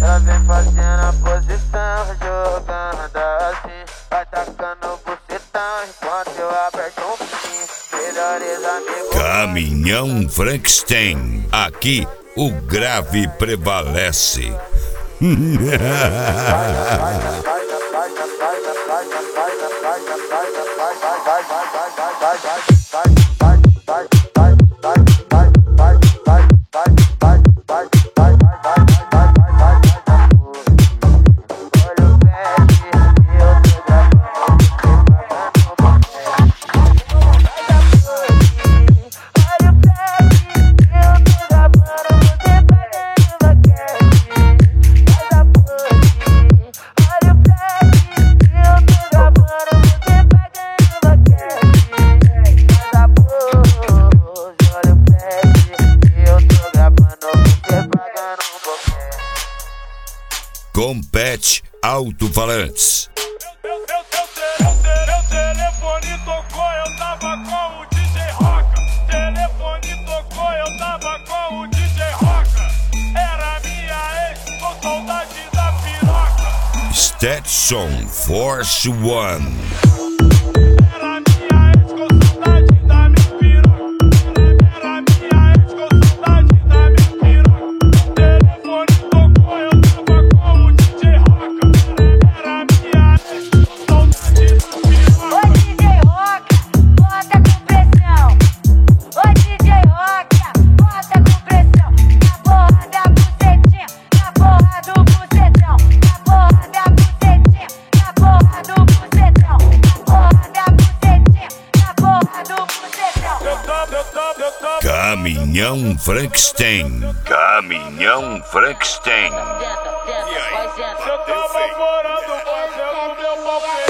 Ela vem fazendo a posição, jogando assim, vai tacando bucetão enquanto eu aperto um pouquinho. Melhores amigos. Caminhão Frankenstein, aqui o grave prevalece. Compete Alto-Falantes. Meu telefone tocou, eu tava com o DJ Roca. Telefone tocou, eu tava com o DJ Roca. Era minha ex, com saudade da piroca. Stetson Force One. Caminhão Frankenstein. Caminhão Frankenstein. Eu tava morando fazendo meu papel.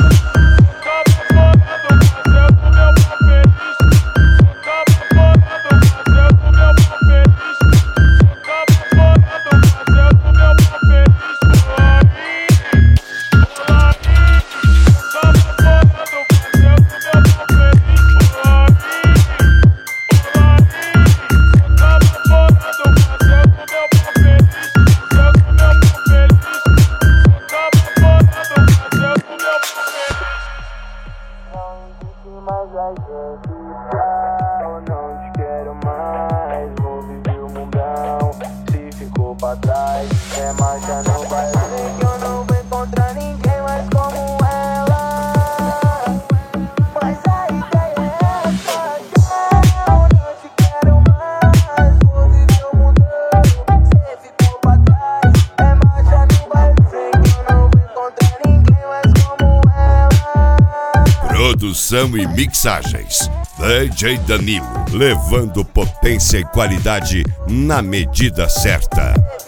Mas a gente tá, eu não te quero mais. Vou viver o mundão, se ficou pra trás, é marcha no baile. Que eu não vou encontrar ninguém mais como ela. Mas a ideia é essa, eu não te quero mais. Vou viver o mundão, se ficou pra trás, é marcha no baile. Que eu não vou encontrar ninguém mais como ela. Produção e mixagens, DJ Danilo, levando potência e qualidade na medida certa.